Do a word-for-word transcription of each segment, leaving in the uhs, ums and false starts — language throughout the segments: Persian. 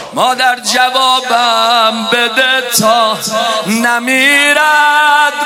مادر جوابم بده تا نمیرد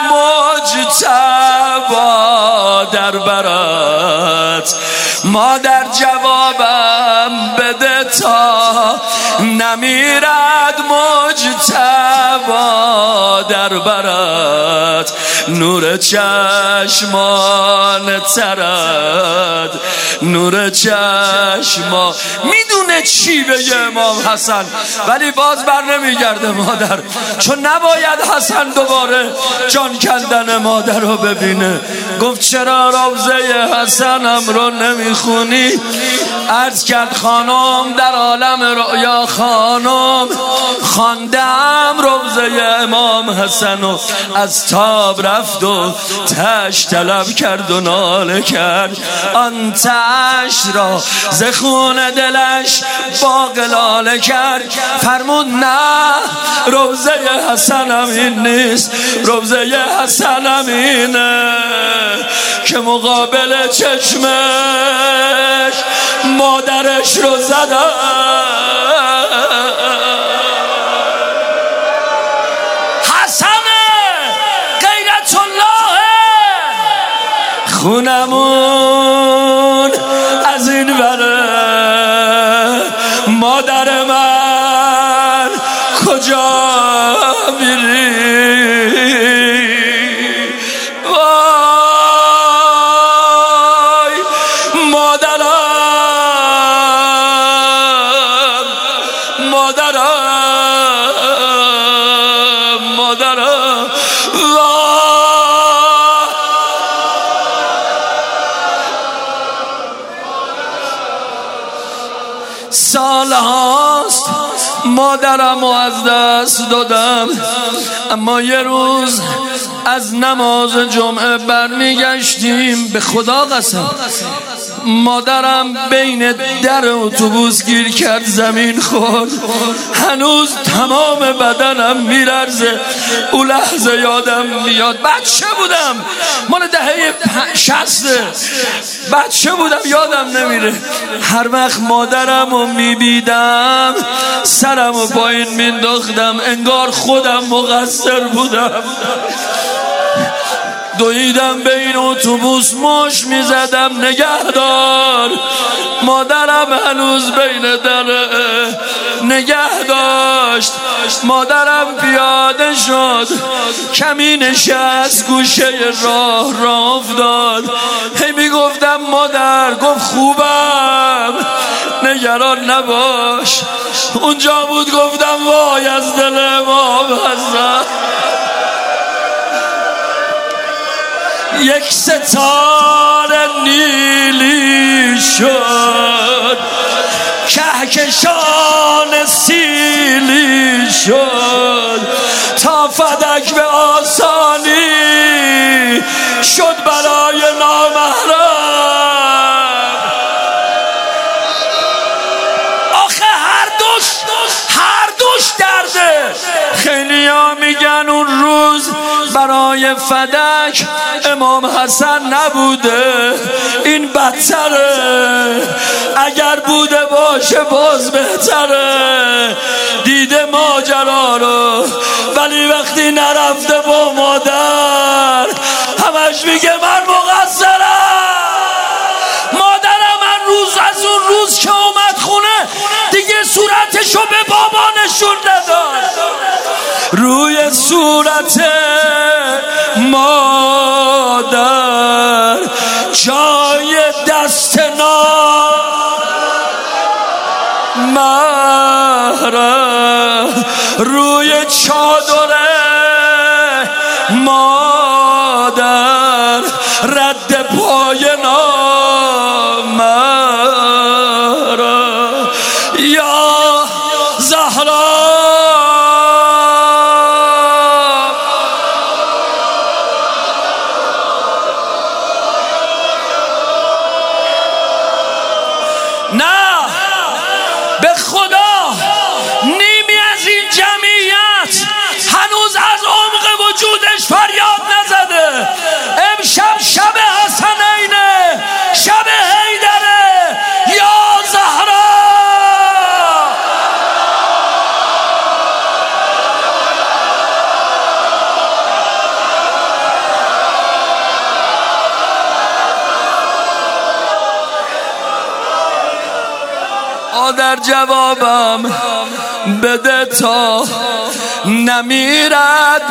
مجتبی در برات. مادر جوابم بده تا نمیرد مجتبی در برات. نور چشمان ترد نور چشمان. میدونه چی بگه امام حسن ولی باز بر نمیگرده مادر، چون نباید حسن دوباره جان کندن مادر رو ببینه. گفت چرا روضه حسنم رو نمیخونی؟ عرض کرد خانم در عالم رؤیا خانم خواندم روضه امام حسن و از تاب رفت و تش طلب کرد و ناله کرد. آن تش را ز خون دلش باغ لاله کرد. فرمود نه روضه حسنم این نیست، روضه حسنم اینه که مقابل چشمش مادرش رو زدن. خونمون از این بره مادر من کجا میری؟ وای مادرم مادرم مادرم سال هاست مادرم رو از دست دادم، اما یه روز از نماز جمعه برمیگشتیم، به خدا قسم مادرم بین در اتوبوس گیر کرد زمین خورد. هنوز تمام بدنم میلرزه. اون لحظه یادم میاد بچه بودم، مال دهه شصته، بچه بودم یادم نمیره. هر وقت مادرم رو میبیدم سرم رو پایین مینداختم انگار خودم مقصر بودم. دویدم به این اتوبوس مش میزدم نگهدار. مادرم هنوز بین دره نگه داشت. مادرم پیاده شد کمی نشست گوشه راه راه افتاد. هی میگفتم مادر، گفت خوبم نگران نباش. اونجا بود گفتم وای از دل امام حسن. یک ستاره نیلی شد کهکشان سیلی شد تا فدک به آسانی شد برای نامحرم. آخه هر دوش هر دوش درده. خیلی ها میگن اون روز برای فدک امام حسن نبوده، این بدتره. اگر بوده باشه باز بهتره. دیده ماجرا رو ولی وقتی نرفته با مادر همش میگه من مقصرم. مادرم من روز از اون روز که اومد خونه دیگه صورتشو به بابا نشون نداد. روی صورت مادر جای دست نامحرم، روی چادر مادر رد پای نامحرم. یا زهرا نه به خدا نیمی از این جمعیت هنوز از عمق وجودش فریاد نزده. امشب شب حسنینه، شب حیدره. یا زهرا مادر جوابم بده تا نمیرد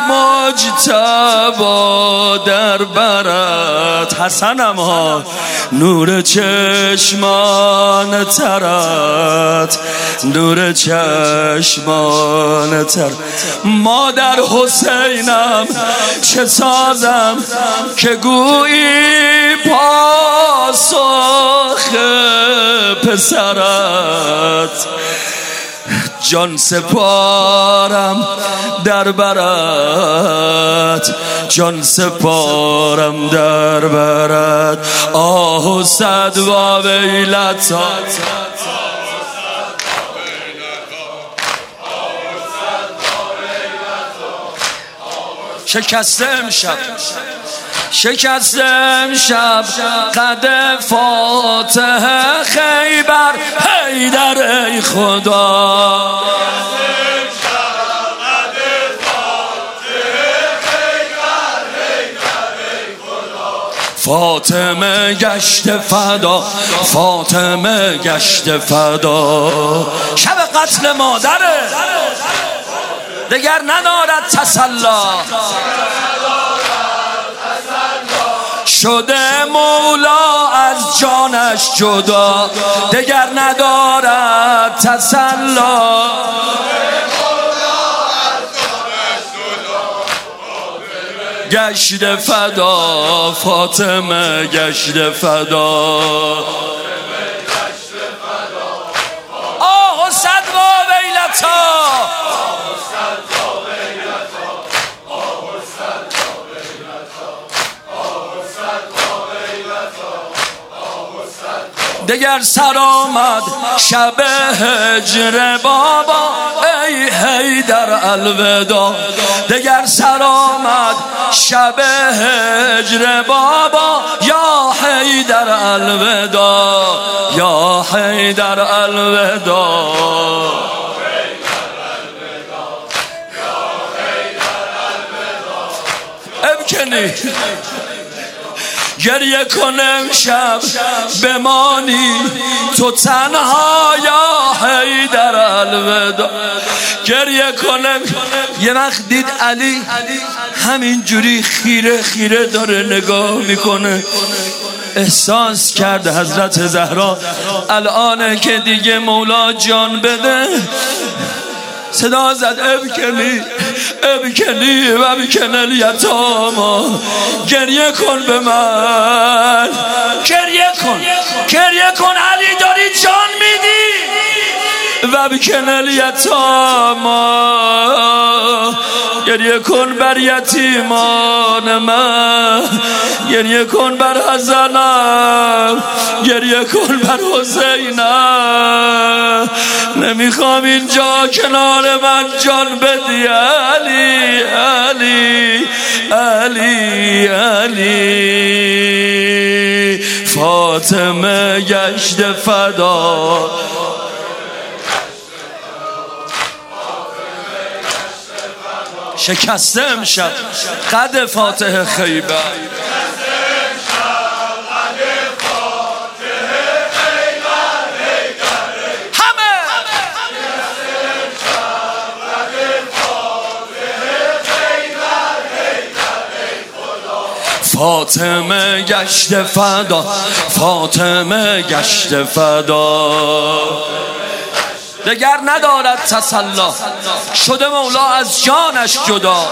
مجتبی در برات. حسنم ها نور چشمان ترات، نور چشمان تر. مادر حسینم چه سازم که گویی پاسخ پسرت. جان سپارم در برات، جان سپارم در برات. آه و صد و ویلتا شکسته امشب، شکسته امشب قد فاتح خیبر. حیدر ای خدا فاطمه گشت فدا، فاطمه گشت فدا. شب قتل مادره دگر ندارد تسلا، شده مولا از جانش جدا دگر ندارد تسلا. گشت فدا، فاطمه گشت فدا. آه و صد و ویلتا دگر سر آمد شب هجر بابا، ای حیدر الودا. دگر سر آمد شب هجر بابا، یا حیدر الودا، یا حیدر الودا. ابکنی گریه کنم شب بمانی تو تنها، یا حیدر الودا. گریه کنم. یه وقت دید علی همین جوری خیره خیره داره نگاه میکنه، احساس کرد حضرت زهرا الانه که دیگه مولا جان بده. صدا زد ابکنی ابکنی و ابکن الیتاما. گریه کن به من، گریه کن، گریه کن علی داری جان میدی. و ابکن الیتاما، گریه کن بر یتیمان من، گریه کن بر حسنم، گریه کن بر حسینم. نمیخوام اینجا کنار من جان بدی علی علی علی علی. فاطمه گشت فدا، شکسته امشب قد فاتح خیبر. فاطمه گشت فدا، فاطمه گشت فدا. دگر ندارد تسلا، شده مولا از جانش جدا.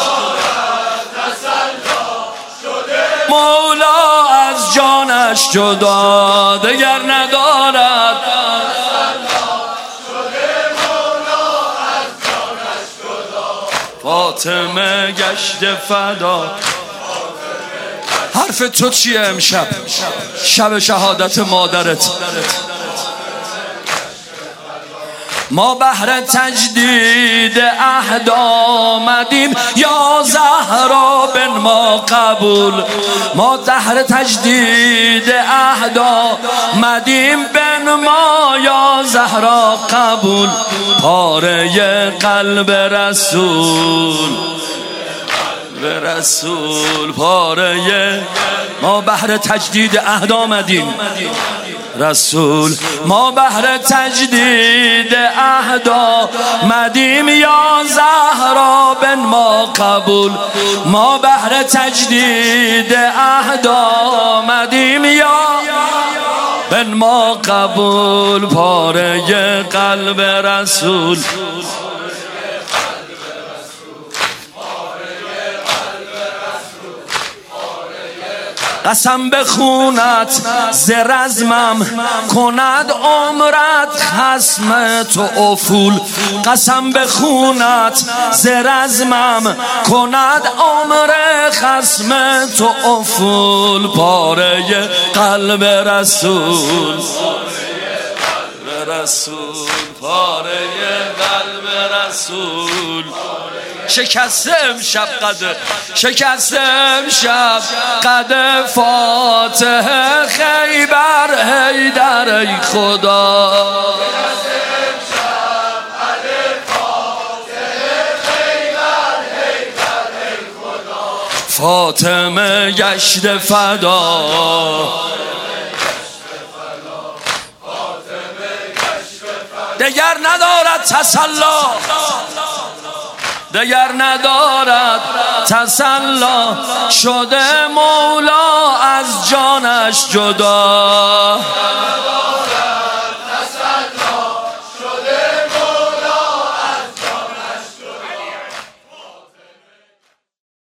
مولا از جانش جدا دگر ندارد. فاطمه گشت فدا. حرف تو چیه امشب؟ شب شهادت مادرت. ما بهر تجدید عهد آمدیم، یا زهرا بن ما قبول. ما بهر تجدید عهد آمدیم بن ما، یا زهرا قبول. پاره قلب رسول به رسول پاره ما بهر تجدید عهد آمدیم رسول ما بهر تجدید عهد آمدیم یا زهرا بن ما قبول ما بهر تجدید عهد آمدیم یا بن ما قبول پاره قلب رسول قسم بخونت ز رزمم کند عمرت خصم تو افول قسم بخونت ز رزمم کند عمر خصم تو افول پاره قلب رسول رسول پاره قلب رسول شکسته امشب قد شکسته امشب قد فاتح خیبر حیدر ای خدا فاطمه گشت فدا دگر ندارد تسلا دگر ندارد تسلا شده مولا از جانش جدا